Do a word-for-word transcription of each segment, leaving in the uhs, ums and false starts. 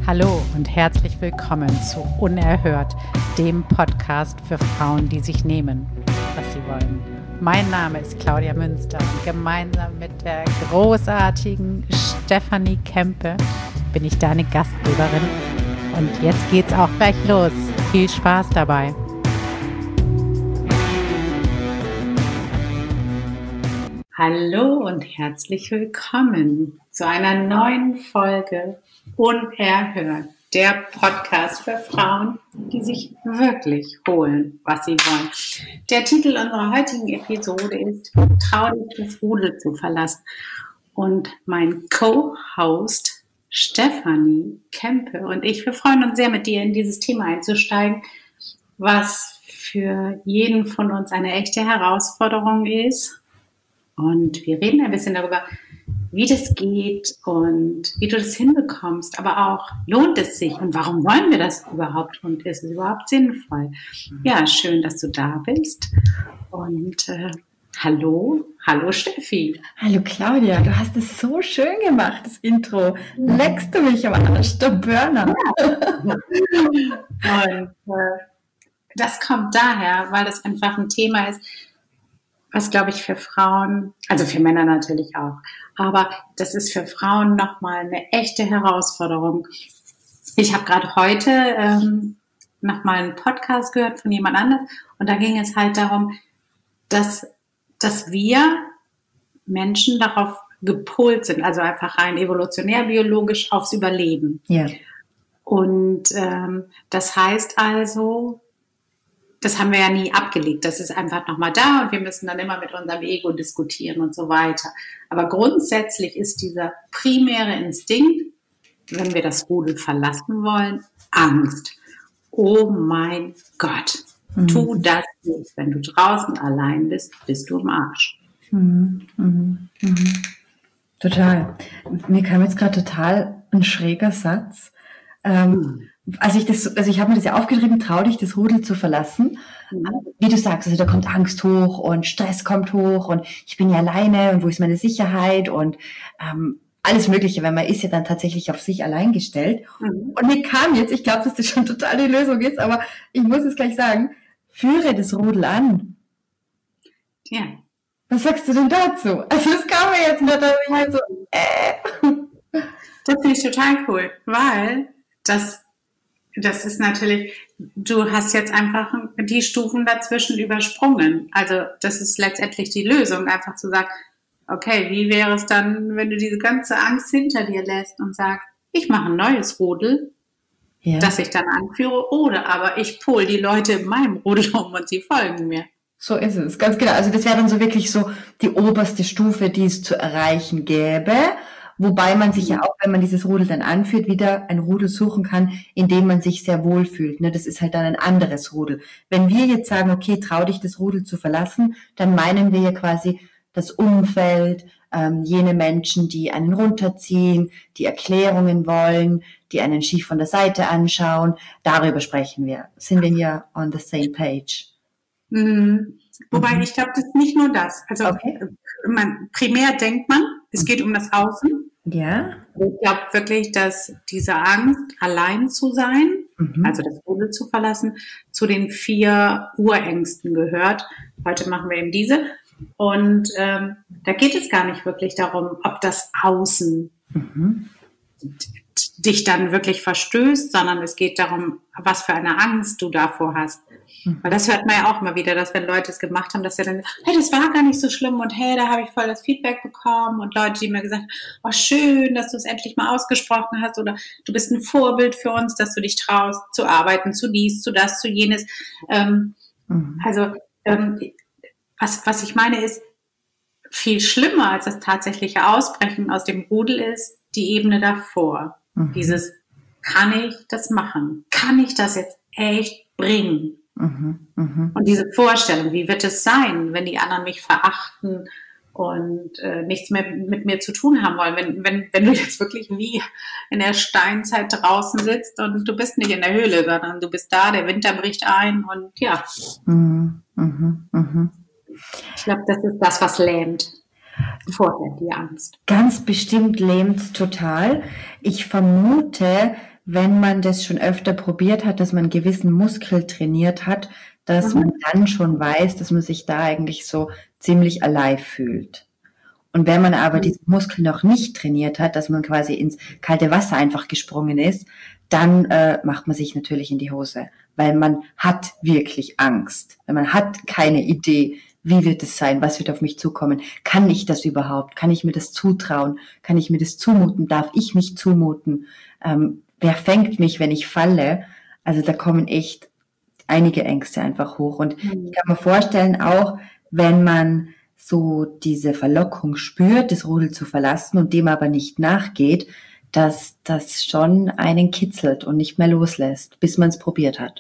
Hallo und herzlich willkommen zu Unerhört, dem Podcast für Frauen, die sich nehmen, was sie wollen. Mein Name ist Claudia Münster und gemeinsam mit der großartigen Stefanie Kempe bin ich deine Gastgeberin. Und jetzt geht's auch gleich los. Viel Spaß dabei. Hallo und herzlich willkommen zu einer neuen Folge Unerhört, der Podcast für Frauen, die sich wirklich holen, was sie wollen. Der Titel unserer heutigen Episode ist Trau dich, das Rudel zu verlassen. Und mein Co-Host Stefanie Kempe und ich, wir freuen uns sehr, mit dir in dieses Thema einzusteigen, was für jeden von uns eine echte Herausforderung ist. Und wir reden ein bisschen darüber, wie das geht und wie du das hinbekommst, aber auch, lohnt es sich und warum wollen wir das überhaupt und ist es überhaupt sinnvoll? Ja, schön, dass du da bist und äh, hallo, hallo Steffi. Hallo Claudia, du hast es so schön gemacht, das Intro. Leckst du mich am Arsch, der Burner. Ja. Und äh, das kommt daher, weil das einfach ein Thema ist, was, glaube ich, für Frauen, also für Männer natürlich auch, aber das ist für Frauen nochmal eine echte Herausforderung. Ich habe gerade heute ähm, nochmal einen Podcast gehört von jemand anderem und da ging es halt darum, dass, dass wir Menschen darauf gepolt sind, also einfach rein evolutionär, biologisch aufs Überleben. Ja. Und ähm, das heißt also, das haben wir ja nie abgelegt. Das ist einfach nochmal da und wir müssen dann immer mit unserem Ego diskutieren und so weiter. Aber grundsätzlich ist dieser primäre Instinkt, wenn wir das Rudel verlassen wollen, Angst. Oh mein Gott, mhm. Tu das nicht. Wenn du draußen allein bist, bist du im Arsch. Mhm. Mhm. Mhm. Total. Mir kam jetzt gerade total ein schräger Satz. Ähm, mhm. Also ich das, also ich habe mir das ja aufgeschrieben, trau dich, das Rudel zu verlassen. Mhm. Wie du sagst, also da kommt Angst hoch und Stress kommt hoch und ich bin ja alleine und wo ist meine Sicherheit und ähm, alles Mögliche, weil man ist ja dann tatsächlich auf sich allein gestellt. Mhm. Und mir kam jetzt, ich glaube, dass das schon total die Lösung ist, aber ich muss es gleich sagen, führe das Rudel an. Ja. Was sagst du denn dazu? Also das kam mir jetzt nur, dass ich halt so, äh. Das finde ich total cool, weil das Das ist natürlich, du hast jetzt einfach die Stufen dazwischen übersprungen. Also das ist letztendlich die Lösung, einfach zu sagen, okay, wie wäre es dann, wenn du diese ganze Angst hinter dir lässt und sagst, ich mache ein neues Rudel, ja, das ich dann anführe, oder aber ich pole die Leute in meinem Rudel um und sie folgen mir. So ist es, ganz genau. Also das wäre dann so wirklich so die oberste Stufe, die es zu erreichen gäbe. Wobei man sich ja auch, wenn man dieses Rudel dann anführt, wieder ein Rudel suchen kann, in dem man sich sehr wohl fühlt. Das ist halt dann ein anderes Rudel. Wenn wir jetzt sagen, okay, trau dich, das Rudel zu verlassen, dann meinen wir ja quasi das Umfeld, ähm, jene Menschen, die einen runterziehen, die Erklärungen wollen, die einen schief von der Seite anschauen. Darüber sprechen wir. Sind wir hier on the same page? Mhm. Wobei, mhm. ich glaube, das ist nicht nur das. Also okay. man, primär denkt man, es geht um das Außen. Ja. Ich glaube wirklich, dass diese Angst, allein zu sein, mhm. also das Rudel zu verlassen, zu den vier Urängsten gehört. Heute machen wir eben diese. Und ähm, da geht es gar nicht wirklich darum, ob das Außen mhm. dich dann wirklich verstößt, sondern es geht darum, was für eine Angst du davor hast. Weil das hört man ja auch immer wieder, dass wenn Leute es gemacht haben, dass sie dann, hey, das war gar nicht so schlimm und hey, da habe ich voll das Feedback bekommen und Leute, die mir gesagt haben, oh, schön, dass du es endlich mal ausgesprochen hast oder du bist ein Vorbild für uns, dass du dich traust zu arbeiten, zu dies, zu das, zu jenes. Ähm, mhm. Also ähm, was, was ich meine ist, viel schlimmer als das tatsächliche Ausbrechen aus dem Rudel ist die Ebene davor. Mhm. Dieses, kann ich das machen? Kann ich das jetzt echt bringen? Mhm, mh. Und diese Vorstellung, wie wird es sein, wenn die anderen mich verachten und äh, nichts mehr mit mir zu tun haben wollen, wenn, wenn, wenn du jetzt wirklich wie in der Steinzeit draußen sitzt und du bist nicht in der Höhle, sondern du bist da, der Winter bricht ein und ja. Mhm, mh, mh. Ich glaube, das ist das, was lähmt. Vorher die Angst. Ganz bestimmt lähmt total. Ich vermute, wenn man das schon öfter probiert hat, dass man einen gewissen Muskel trainiert hat, dass Mhm. man dann schon weiß, dass man sich da eigentlich so ziemlich alive fühlt. Und wenn man aber diesen Muskel noch nicht trainiert hat, dass man quasi ins kalte Wasser einfach gesprungen ist, dann äh, macht man sich natürlich in die Hose, weil man hat wirklich Angst, weil man hat keine Idee, wie wird es sein, was wird auf mich zukommen, kann ich das überhaupt, kann ich mir das zutrauen, kann ich mir das zumuten, darf ich mich zumuten, ähm, wer fängt mich, wenn ich falle? Also da kommen echt einige Ängste einfach hoch. Und ich kann mir vorstellen, auch wenn man so diese Verlockung spürt, das Rudel zu verlassen und dem aber nicht nachgeht, dass das schon einen kitzelt und nicht mehr loslässt, bis man es probiert hat.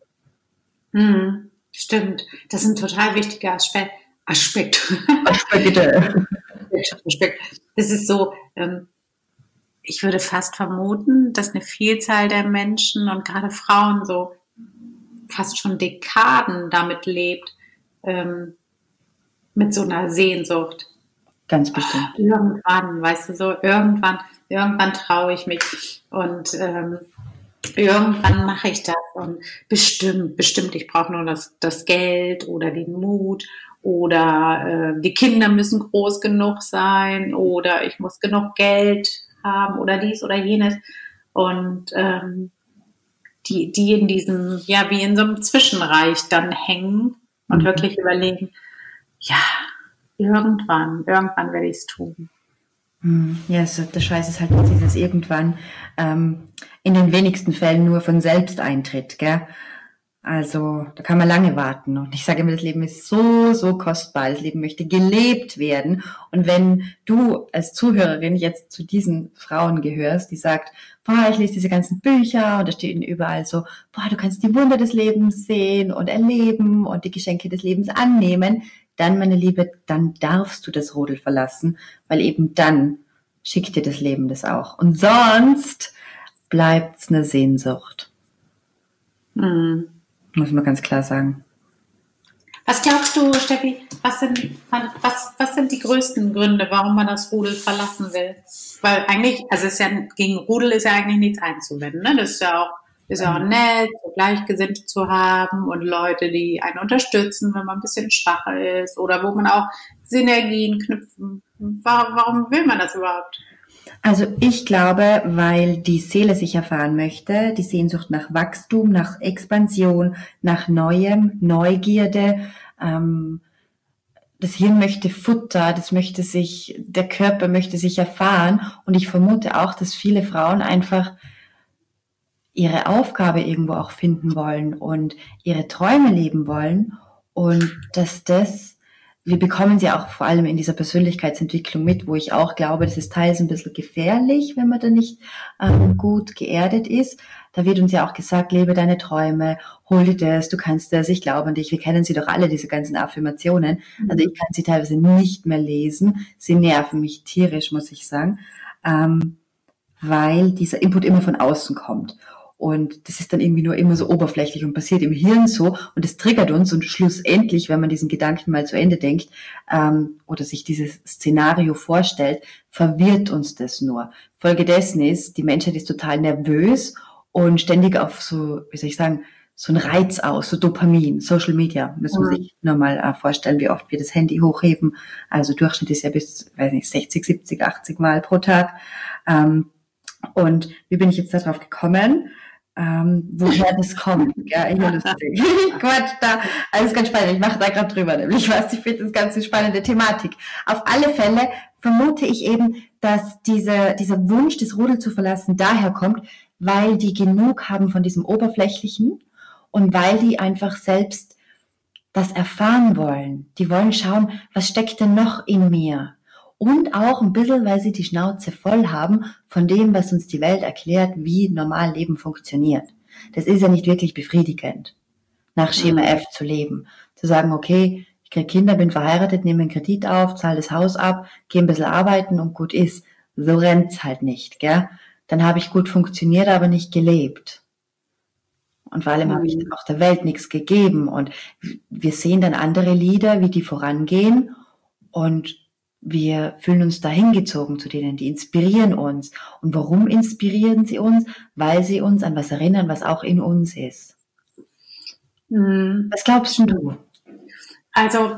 Hm, stimmt. Das ist ein total wichtiger Aspekt. Aspekt. Aspekte. Aspekt. Das ist so, ähm, ich würde fast vermuten, dass eine Vielzahl der Menschen und gerade Frauen so fast schon Dekaden damit lebt, ähm, mit so einer Sehnsucht. Ganz bestimmt. Irgendwann, weißt du, so irgendwann, irgendwann traue ich mich und ähm, irgendwann mache ich das und bestimmt, bestimmt, ich brauche nur das, das Geld oder den Mut oder äh, die Kinder müssen groß genug sein oder ich muss genug Geld haben oder dies oder jenes und ähm, die, die in diesem, ja, wie in so einem Zwischenreich dann hängen und Mhm. wirklich überlegen, ja, irgendwann, irgendwann werde ich es tun. Ja, also der Scheiß ist halt dieses irgendwann ähm, in den wenigsten Fällen nur von selbst eintritt, gell? Also da kann man lange warten. Und ich sage immer, das Leben ist so, so kostbar. Das Leben möchte gelebt werden. Und wenn du als Zuhörerin jetzt zu diesen Frauen gehörst, die sagt, boah, ich lese diese ganzen Bücher und da stehen überall so, boah, du kannst die Wunder des Lebens sehen und erleben und die Geschenke des Lebens annehmen, dann, meine Liebe, dann darfst du das Rudel verlassen, weil eben dann schickt dir das Leben das auch. Und sonst bleibt's eine Sehnsucht. Hm. Muss man ganz klar sagen. Was glaubst du, Steffi, was sind, was, was sind die größten Gründe, warum man das Rudel verlassen will? Weil eigentlich, also es ist ja, gegen Rudel ist ja eigentlich nichts einzuwenden, ne? Das ist ja auch, ist ja auch nett, so Gleichgesinnte zu haben und Leute, die einen unterstützen, wenn man ein bisschen schwacher ist oder wo man auch Synergien knüpfen. Warum, warum will man das überhaupt? Also ich glaube, weil die Seele sich erfahren möchte, die Sehnsucht nach Wachstum, nach Expansion, nach Neuem, Neugierde. Ähm, das Hirn möchte Futter, das möchte sich, der Körper möchte sich erfahren. Und ich vermute auch, dass viele Frauen einfach ihre Aufgabe irgendwo auch finden wollen und ihre Träume leben wollen. Und dass das, wir bekommen sie auch vor allem in dieser Persönlichkeitsentwicklung mit, wo ich auch glaube, das ist teils ein bisschen gefährlich, wenn man da nicht ähm, gut geerdet ist. Da wird uns ja auch gesagt, lebe deine Träume, hol dir das, du kannst das, ich glaube an dich. Wir kennen sie doch alle, diese ganzen Affirmationen. Also ich kann sie teilweise nicht mehr lesen. Sie nerven mich tierisch, muss ich sagen, ähm, weil dieser Input immer von außen kommt. Und das ist dann irgendwie nur immer so oberflächlich und passiert im Hirn so und es triggert uns und schlussendlich, wenn man diesen Gedanken mal zu Ende denkt ähm, oder sich dieses Szenario vorstellt, verwirrt uns das nur. Folge dessen ist, die Menschheit ist total nervös und ständig auf so, wie soll ich sagen, so ein Reiz aus, so Dopamin, Social Media, müssen wir sich nur mal äh, vorstellen, wie oft wir das Handy hochheben. Also Durchschnitt ist ja bis, weiß nicht, sechzig, siebzig, achtzig Mal pro Tag. Ähm, und wie bin ich jetzt darauf gekommen? Ähm, woher das kommt. Ja, hier lustig. Quatsch, da, alles ganz spannend. Ich mache da gerade drüber, nämlich was. Ich finde das ganz spannende Thematik. Auf alle Fälle vermute ich eben, dass diese, dieser Wunsch, das Rudel zu verlassen, daher kommt, weil die genug haben von diesem Oberflächlichen und weil die einfach selbst das erfahren wollen. Die wollen schauen, was steckt denn noch in mir? Und auch ein bisschen, weil sie die Schnauze voll haben von dem, was uns die Welt erklärt, wie normal Leben funktioniert. Das ist ja nicht wirklich befriedigend, nach Schema mhm. F zu leben. Zu sagen, okay, ich kriege Kinder, bin verheiratet, nehme einen Kredit auf, zahle das Haus ab, gehe ein bisschen arbeiten und gut ist. So rennt's halt nicht, gell? Dann habe ich gut funktioniert, aber nicht gelebt. Und vor allem mhm. habe ich auch der Welt nichts gegeben. Und wir sehen dann andere Lieder, wie die vorangehen und wir fühlen uns da hingezogen zu denen, die inspirieren uns. Und warum inspirieren sie uns? Weil sie uns an was erinnern, was auch in uns ist. Mhm. Was glaubst du? Also,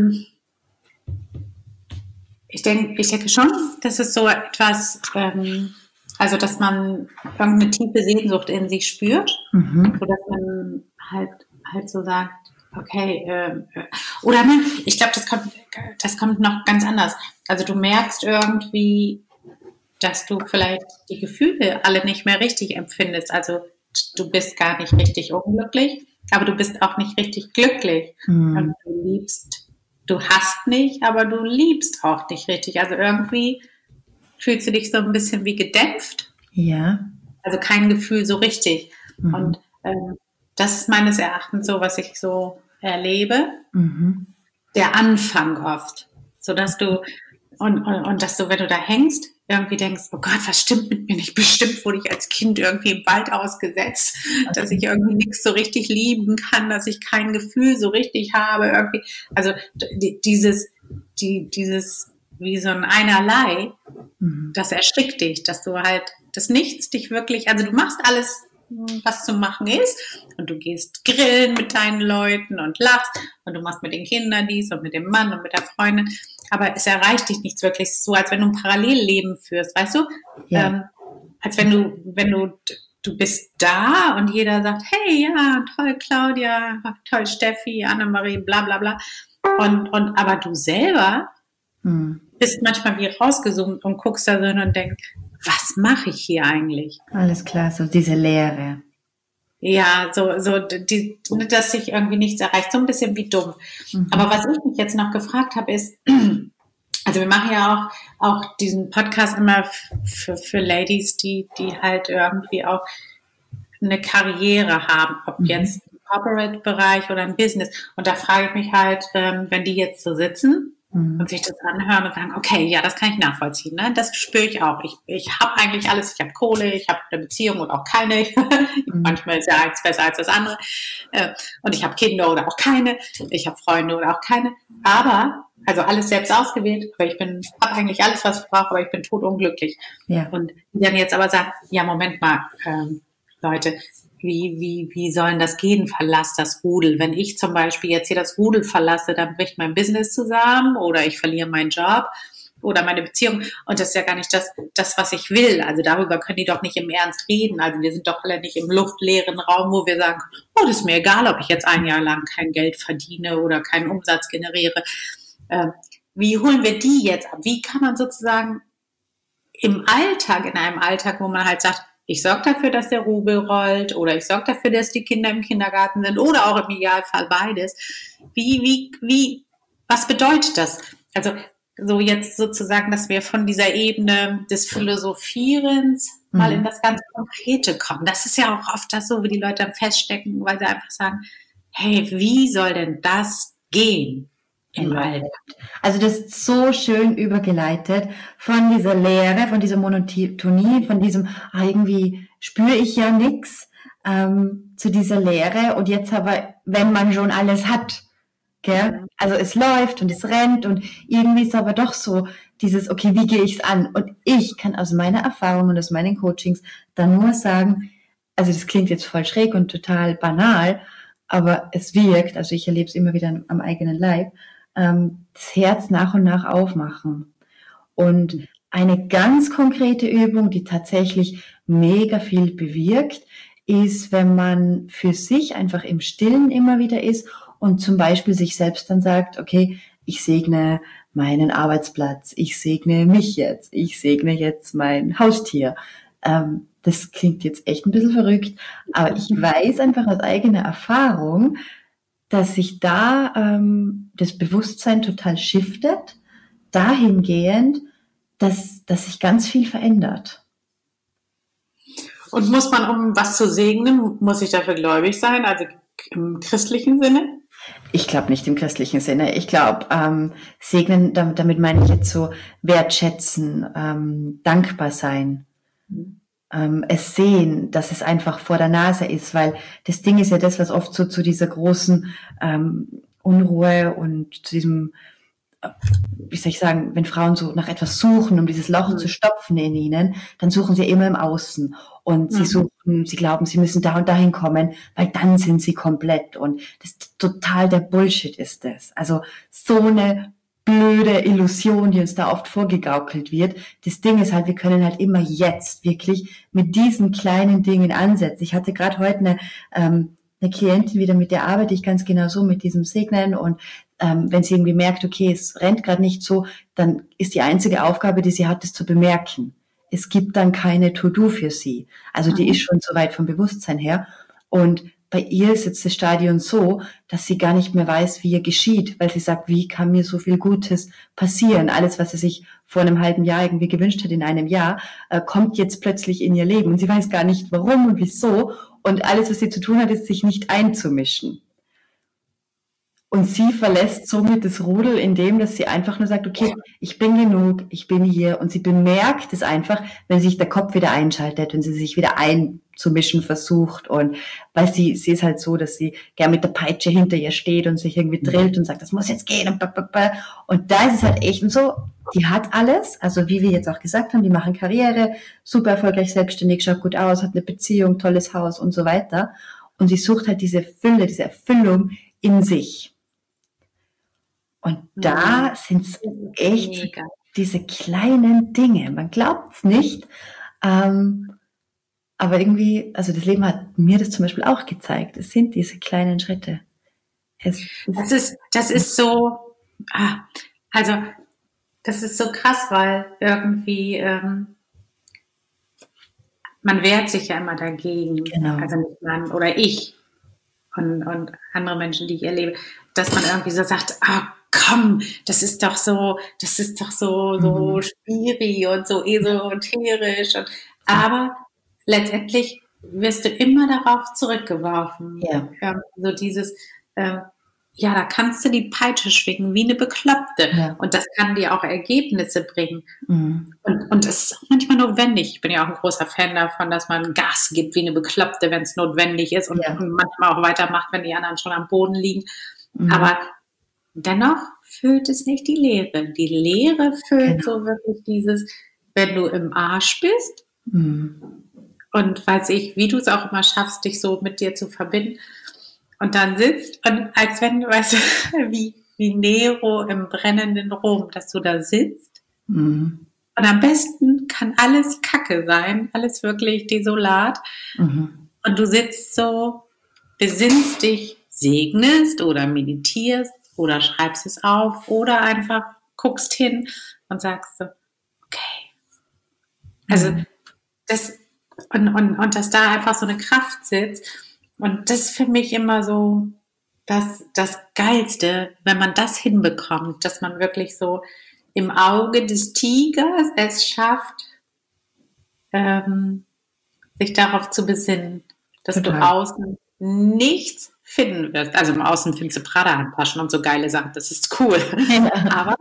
ich denke, ich denke schon, dass es so etwas, ähm, also dass man irgendeine tiefe Sehnsucht in sich spürt, mhm. sodass man halt halt so sagt, okay, äh, oder ne, ich glaube, das kommt, das kommt noch ganz anders. Also du merkst irgendwie, dass du vielleicht die Gefühle alle nicht mehr richtig empfindest. Also du bist gar nicht richtig unglücklich, aber du bist auch nicht richtig glücklich. Mhm. Und du liebst, du hasst nicht, aber du liebst auch nicht richtig. Also irgendwie fühlst du dich so ein bisschen wie gedämpft. Ja. Also kein Gefühl so richtig. Mhm. Und ähm, das ist meines Erachtens so, was ich so erlebe. Mhm. Der Anfang oft. So dass du, und, und, und dass du, wenn du da hängst, irgendwie denkst, oh Gott, was stimmt mit mir nicht? Bestimmt wurde ich als Kind irgendwie im Wald ausgesetzt, okay. dass ich irgendwie nichts so richtig lieben kann, dass ich kein Gefühl so richtig habe. Irgendwie. Also die, dieses, die, dieses, wie so ein Einerlei, mhm. das erschrickt dich, dass du halt, das Nichts dich wirklich, also du machst alles, was zu machen ist, und du gehst grillen mit deinen Leuten und lachst und du machst mit den Kindern dies und mit dem Mann und mit der Freundin, aber es erreicht dich nichts wirklich. Es ist so, als wenn du ein Parallelleben führst, weißt du? Ja. Ähm, als wenn du, wenn du, du bist da und jeder sagt, hey, ja, toll Claudia, toll Steffi, Annemarie, bla bla bla. Und, und aber du selber hm. bist manchmal wie rausgezoomt und guckst da drin und denkst, was mache ich hier eigentlich? Alles klar, so diese Leere. Ja, so, so, die, dass sich irgendwie nichts erreicht, so ein bisschen wie dumm. Mhm. Aber was ich mich jetzt noch gefragt habe, ist, also wir machen ja auch, auch diesen Podcast immer für, für Ladies, die, die halt irgendwie auch eine Karriere haben, ob mhm. jetzt im Corporate-Bereich oder im Business. Und da frage ich mich halt, ähm, wenn die jetzt so sitzen, und sich das anhören und sagen, okay, ja, das kann ich nachvollziehen, ne? Das spüre ich auch. Ich, ich habe eigentlich alles, ich habe Kohle, ich habe eine Beziehung oder auch keine. Mhm. Manchmal ist ja eins besser als das andere. Und ich habe Kinder oder auch keine. Ich habe Freunde oder auch keine. Aber, also alles selbst ausgewählt, aber ich bin, habe eigentlich alles, was ich brauche, aber ich bin totunglücklich. Ja. Und die dann jetzt aber sagen, ja, Moment mal, ähm, Leute, Wie, wie, wie sollen das gehen? Verlass das Rudel. Wenn ich zum Beispiel jetzt hier das Rudel verlasse, dann bricht mein Business zusammen oder ich verliere meinen Job oder meine Beziehung. Und das ist ja gar nicht das, das, was ich will. Also darüber können die doch nicht im Ernst reden. Also wir sind doch alle nicht im luftleeren Raum, wo wir sagen, oh, das ist mir egal, ob ich jetzt ein Jahr lang kein Geld verdiene oder keinen Umsatz generiere. Äh, wie holen wir die jetzt ab? Wie kann man sozusagen im Alltag, in einem Alltag, wo man halt sagt, ich sorge dafür, dass der Rubel rollt oder ich sorge dafür, dass die Kinder im Kindergarten sind oder auch im Idealfall beides. Wie, wie, wie, was bedeutet das? Also so jetzt sozusagen, dass wir von dieser Ebene des Philosophierens mhm. mal in das ganz Konkrete kommen. Das ist ja auch oft das so, wie die Leute dann feststecken, weil sie einfach sagen, hey, wie soll denn das gehen? Im Alltag. Also das ist so schön übergeleitet von dieser Leere, von dieser Monotonie, von diesem, ah, irgendwie spüre ich ja nichts, ähm, zu dieser Leere. Und jetzt aber, wenn man schon alles hat, gell? Also es läuft und es rennt und irgendwie ist aber doch so dieses, okay, wie gehe ich es an? Und ich kann aus meiner Erfahrung und aus meinen Coachings dann nur sagen, also das klingt jetzt voll schräg und total banal, aber es wirkt, also ich erlebe es immer wieder am eigenen Leib, das Herz nach und nach aufmachen. Und eine ganz konkrete Übung, die tatsächlich mega viel bewirkt, ist, wenn man für sich einfach im Stillen immer wieder ist und zum Beispiel sich selbst dann sagt, okay, ich segne meinen Arbeitsplatz, ich segne mich jetzt, ich segne jetzt mein Haustier. Ähm, das klingt jetzt echt ein bisschen verrückt, aber ich weiß einfach aus eigener Erfahrung, dass sich da ähm, das Bewusstsein total shiftet, dahingehend, dass, dass sich ganz viel verändert. Und muss man, um was zu segnen, muss ich dafür gläubig sein, also im christlichen Sinne? Ich glaube nicht im christlichen Sinne. Ich glaube, ähm, segnen, damit, damit meine ich jetzt so wertschätzen, ähm, dankbar sein. Mhm. Es sehen, dass es einfach vor der Nase ist, weil das Ding ist ja das, was oft so zu dieser großen ähm, Unruhe und zu diesem wie soll ich sagen, wenn Frauen so nach etwas suchen, um dieses Loch mhm. zu stopfen in ihnen, dann suchen sie immer im Außen. Und mhm. sie suchen, sie glauben, sie müssen da und dahin kommen, weil dann sind sie komplett. Und das ist total der Bullshit ist das. Also so eine blöde Illusion, die uns da oft vorgegaukelt wird. Das Ding ist halt, wir können halt immer jetzt wirklich mit diesen kleinen Dingen ansetzen. Ich hatte gerade heute eine, ähm, eine Klientin wieder, mit der arbeite ich ganz genau so, mit diesem Segnen, und ähm, wenn sie irgendwie merkt, okay, es rennt gerade nicht so, dann ist die einzige Aufgabe, die sie hat, das zu bemerken. Es gibt dann keine To-Do für sie. Also die mhm. ist schon so weit vom Bewusstsein her. Und bei ihr ist jetzt das Stadion so, dass sie gar nicht mehr weiß, wie ihr geschieht, weil sie sagt, wie kann mir so viel Gutes passieren? Alles, was sie sich vor einem halben Jahr irgendwie gewünscht hat, in einem Jahr, äh, kommt jetzt plötzlich in ihr Leben. Und sie weiß gar nicht, warum und wieso. Und alles, was sie zu tun hat, ist, sich nicht einzumischen. Und sie verlässt somit das Rudel, indem, dass sie einfach nur sagt, okay, ich bin genug, ich bin hier. Und sie bemerkt es einfach, wenn sich der Kopf wieder einschaltet, wenn sie sich wieder einzumischen versucht. Und weil sie, sie ist halt so, dass sie gern mit der Peitsche hinter ihr steht und sich irgendwie drillt und sagt, das muss jetzt gehen. Und, und da ist es halt echt und so, die hat alles. Also wie wir jetzt auch gesagt haben, die machen Karriere, super erfolgreich, selbstständig, schaut gut aus, hat eine Beziehung, tolles Haus und so weiter. Und sie sucht halt diese Fülle, diese Erfüllung in sich. Und da sind es echt Mega. diese kleinen Dinge. Man glaubt es nicht, ähm, aber irgendwie, also das Leben hat mir das zum Beispiel auch gezeigt. Es sind diese kleinen Schritte. Es, es das ist, das ist so, ah, also das ist so krass, weil irgendwie ähm, man wehrt sich ja immer dagegen. Genau. Also nicht man oder ich und, und andere Menschen, die ich erlebe, dass man irgendwie so sagt, ah, komm, das ist doch so, das ist doch so, so mhm. spiri und so esoterisch. Und, aber letztendlich wirst du immer darauf zurückgeworfen. Ja. Ähm, so dieses, ähm, ja, da kannst du die Peitsche schwingen wie eine Bekloppte. Ja. Und das kann dir auch Ergebnisse bringen. Mhm. Und, und es ist auch manchmal notwendig. Ich bin ja auch ein großer Fan davon, dass man Gas gibt wie eine Bekloppte, wenn es notwendig ist und, ja. und manchmal auch weitermacht, wenn die anderen schon am Boden liegen. Mhm. Aber dennoch füllt es nicht die Leere. Die Leere füllt genau. so wirklich dieses, wenn du im Arsch bist mhm. und weiß ich, wie du es auch immer schaffst, dich so mit dir zu verbinden und dann sitzt und als wenn du, weißt du, wie, wie Nero im brennenden Rom, dass du da sitzt mhm. und am besten kann alles Kacke sein, alles wirklich desolat mhm. und du sitzt so, besinnst dich, segnest oder meditierst oder schreibst es auf oder einfach guckst hin und sagst so, okay. Also mhm. das und, und, und dass da einfach so eine Kraft sitzt und das ist für mich immer so das, das Geilste, wenn man das hinbekommt, dass man wirklich so im Auge des Tigers es schafft, ähm, sich darauf zu besinnen, dass Total. du außen nichts finden wirst. Also im Außen findest du Prada-Handtaschen und so geile Sachen, das ist cool. Ja. Aber,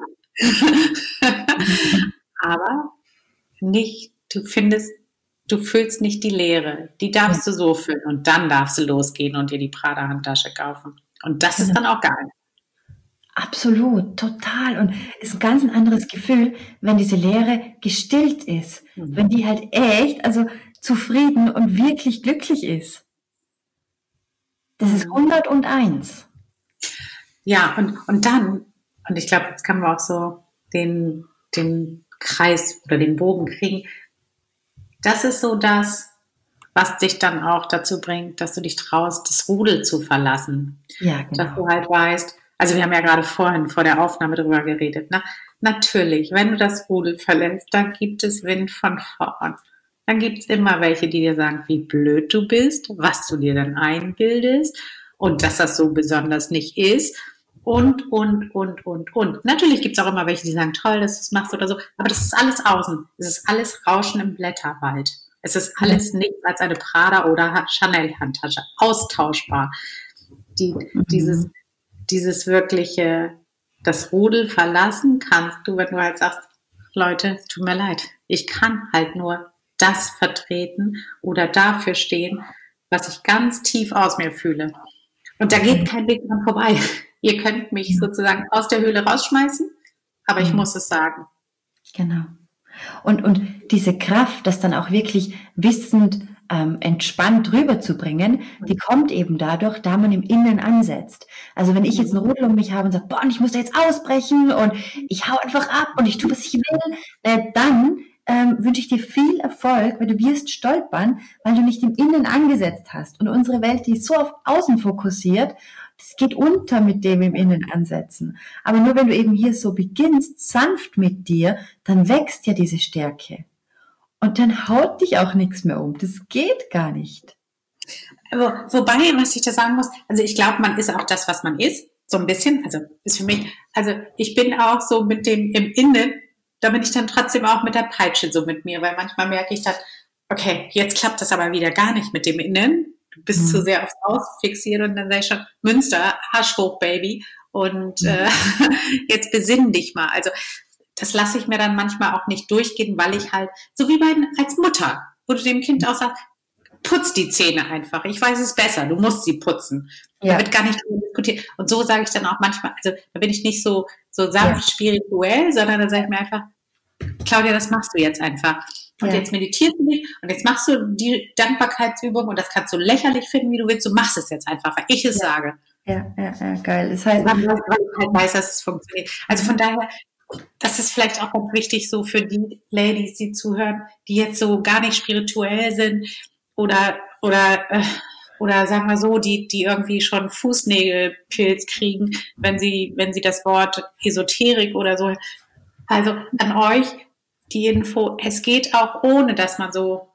aber nicht, du findest, du füllst nicht die Leere. Die darfst ja. du so füllen und dann darfst du losgehen und dir die Prada-Handtasche kaufen. Und das ist ja. dann auch geil. Absolut, total. Und es ist ein ganz ein anderes Gefühl, wenn diese Leere gestillt ist. Mhm. Wenn die halt echt, also zufrieden und wirklich glücklich ist. Das ist hunderteins. Ja, und, und dann, und ich glaube, jetzt können wir auch so den, den Kreis oder den Bogen kriegen. Das ist so das, was dich dann auch dazu bringt, dass du dich traust, das Rudel zu verlassen. Ja, genau. Dass du halt weißt, also wir haben ja gerade vorhin vor der Aufnahme drüber geredet, ne? Natürlich, wenn du das Rudel verlässt, dann gibt es Wind von vorn. Dann gibt es immer welche, die dir sagen, wie blöd du bist, was du dir dann einbildest und dass das so besonders nicht ist und, und, und, und, und. Natürlich gibt es auch immer welche, die sagen, toll, dass du es machst oder so, aber das ist alles außen. Es ist alles Rauschen im Blätterwald. Es ist alles nichts als eine Prada- oder Chanel-Handtasche. Austauschbar. Die, mhm. dieses, dieses wirkliche, das Rudel verlassen kannst du, wenn du halt sagst, Leute, es tut mir leid, ich kann halt nur das vertreten oder dafür stehen, was ich ganz tief aus mir fühle. Und da geht kein Weg dran vorbei. Ihr könnt mich sozusagen aus der Höhle rausschmeißen aber ich mhm. muss es sagen. Genau. Und, und diese Kraft, das dann auch wirklich wissend, ähm, entspannt rüberzubringen, die kommt eben dadurch, da man im Innen ansetzt. Also wenn ich jetzt einen Rudel um mich habe und sage, boah, und ich muss da jetzt ausbrechen und ich hau einfach ab und ich tue, was ich will, äh, dann ähm, wünsche ich dir viel Erfolg, weil du wirst stolpern, weil du nicht im Innen angesetzt hast. Und unsere Welt, die ist so auf Außen fokussiert, das geht unter mit dem im Innen ansetzen. Aber nur wenn du eben hier so beginnst, sanft mit dir, dann wächst ja diese Stärke. Und dann haut dich auch nichts mehr um. Das geht gar nicht. Wo, wobei, was ich da sagen muss, also ich glaube, man ist auch das, was man ist. So ein bisschen. Also ist für mich, also ich bin auch so mit dem im Innen, da bin ich dann trotzdem auch mit der Peitsche so mit mir, weil manchmal merke ich dann, okay, jetzt klappt das aber wieder gar nicht mit dem Innen. Du bist mhm. zu sehr aufs Aus fixiert und dann sage ich schon, Münster, Hasch hoch, Baby. Und mhm. äh, jetzt besinn dich mal. Also das lasse ich mir dann manchmal auch nicht durchgehen, weil ich halt, so wie bei als Mutter, wo du dem Kind auch sagst, putz die Zähne einfach. Ich weiß es besser, du musst sie putzen. Ja. Da wird gar nicht diskutiert. Und so sage ich dann auch manchmal, also da bin ich nicht so, so sanft ja. spirituell, sondern dann sage ich mir einfach, Claudia, das machst du jetzt einfach. Und ja. jetzt meditierst du nicht und jetzt machst du die Dankbarkeitsübung und das kannst du lächerlich finden, wie du willst. Du machst es jetzt einfach, weil ich es ja. sage. Ja, ja, ja, geil. Das heißt, weil ich halt weiß, dass es funktioniert. Also von daher, das ist vielleicht auch ganz wichtig so für die Ladies, die zuhören, die jetzt so gar nicht spirituell sind oder oder äh, oder sagen wir so, die die irgendwie schon Fußnägelpilz kriegen, wenn sie wenn sie das Wort Esoterik oder so. Also an euch die Info, es geht auch ohne, dass man so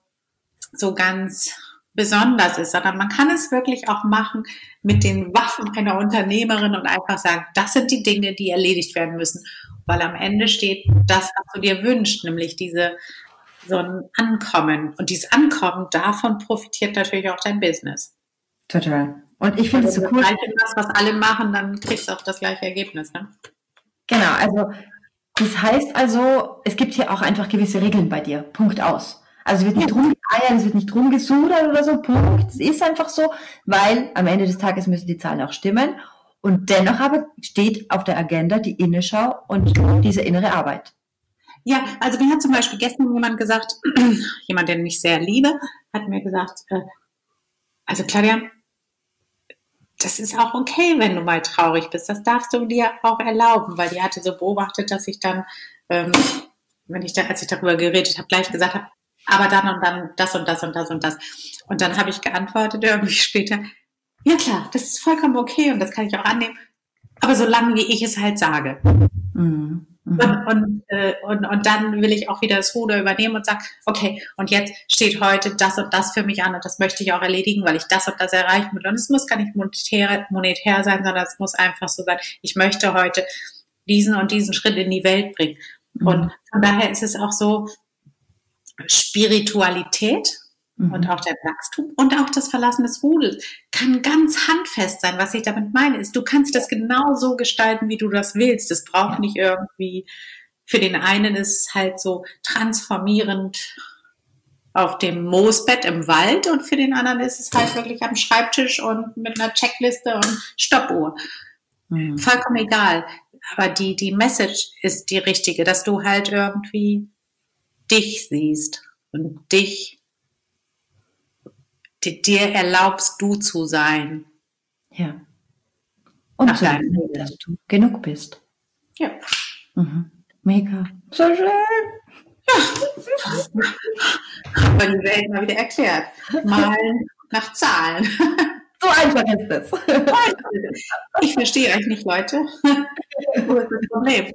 so ganz besonders ist, sondern man kann es wirklich auch machen mit den Waffen einer Unternehmerin und einfach sagen, das sind die Dinge, die erledigt werden müssen. Weil am Ende steht das, was du dir wünschst, nämlich diese so ein Ankommen. Und dieses Ankommen, davon profitiert natürlich auch dein Business. Total. Und ich finde es so cool. Wenn du das, was alle machen, dann kriegst du auch das gleiche Ergebnis. Ne? Genau, also das heißt also, es gibt hier auch einfach gewisse Regeln bei dir. Punkt aus. Also es wird nicht rumgeeiert, es wird nicht rumgesudert oder so, Punkt. Es ist einfach so, weil am Ende des Tages müssen die Zahlen auch stimmen. Und dennoch aber steht auf der Agenda die Innenschau und diese innere Arbeit. Ja, also mir hat zum Beispiel gestern jemand gesagt, jemand, den ich sehr liebe, hat mir gesagt, äh, also Claudia, das ist auch okay, wenn du mal traurig bist. Das darfst du dir auch erlauben, weil die hatte so beobachtet, dass ich dann, ähm, wenn ich da, als ich darüber geredet habe, gleich gesagt habe, aber dann und dann das und das und das und das. Und dann habe ich geantwortet irgendwie später, ja klar, das ist vollkommen okay und das kann ich auch annehmen, aber solange wie ich es halt sage. Mhm. Mhm. Und, und, äh, und, und dann will ich auch wieder das Ruder übernehmen und sagen, okay, und jetzt steht heute das und das für mich an und das möchte ich auch erledigen, weil ich das und das erreichen will. Und es muss gar nicht monetär, monetär sein, sondern es muss einfach so sein, ich möchte heute diesen und diesen Schritt in die Welt bringen. Mhm. Und von daher ist es auch so, Spiritualität mhm. und auch der Wachstum und auch das Verlassen des Rudels kann ganz handfest sein. Was ich damit meine, ist, du kannst das genau so gestalten, wie du das willst. Das braucht ja. nicht irgendwie, für den einen ist es halt so transformierend auf dem Moosbett im Wald und für den anderen ist es halt wirklich am Schreibtisch und mit einer Checkliste und Stoppuhr. Mhm. Vollkommen egal. Aber die, die Message ist die richtige, dass du halt irgendwie dich siehst und dich, die, dir erlaubst, du zu sein. Ja. Und so, dass du genug bist. Ja. Mhm. Mega. So schön. Ja. Aber die Welt mal wieder erklärt. Malen nach Zahlen. So einfach ist es. Ich verstehe euch nicht, Leute. Wo ist das Problem?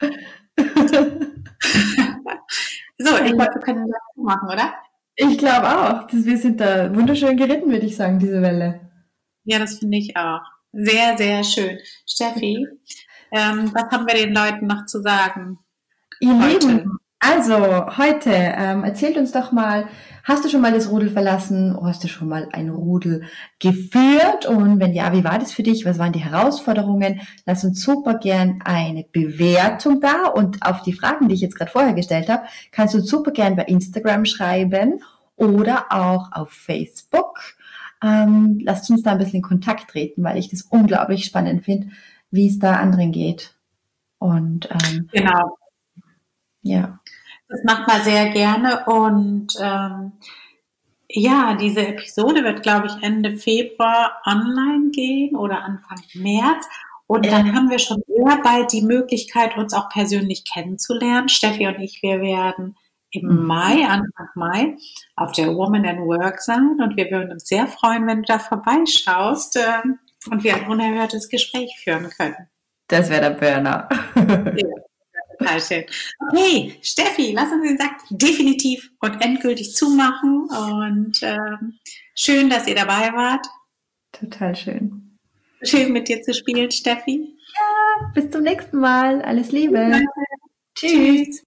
So, ich glaube, wir können das machen, oder? Ich glaube auch. Das, wir sind da wunderschön geritten, würde ich sagen, diese Welle. Ja, das finde ich auch. Sehr, sehr schön. Steffi, ähm, was haben wir den Leuten noch zu sagen? Ihr heute? Lieben, also heute, ähm, erzählt uns doch mal, hast du schon mal das Rudel verlassen? Oder hast du schon mal ein Rudel geführt? Und wenn ja, wie war das für dich? Was waren die Herausforderungen? Lass uns super gern eine Bewertung da. Und auf die Fragen, die ich jetzt gerade vorher gestellt habe, kannst du super gern bei Instagram schreiben oder auch auf Facebook. Ähm, lasst uns da ein bisschen in Kontakt treten, weil ich das unglaublich spannend finde, wie es da anderen geht. Und ähm, genau. Ja. Das macht man sehr gerne und ähm, ja, diese Episode wird, glaube ich, Ende Februar online gehen oder Anfang März. Und dann haben wir schon sehr bald die Möglichkeit, uns auch persönlich kennenzulernen. Steffi und ich, wir werden im Mai, Anfang Mai, auf der Woman at Work sein. Und wir würden uns sehr freuen, wenn du da vorbeischaust äh, und wir ein unerhörtes Gespräch führen können. Das wäre der Burner. Ja. Total schön. Okay, Steffi, lass uns den Sack definitiv und endgültig zumachen. Und ähm, schön, dass ihr dabei wart. Total schön. Schön mit dir zu spielen, Steffi. Ja, bis zum nächsten Mal. Alles Liebe. Tschüss.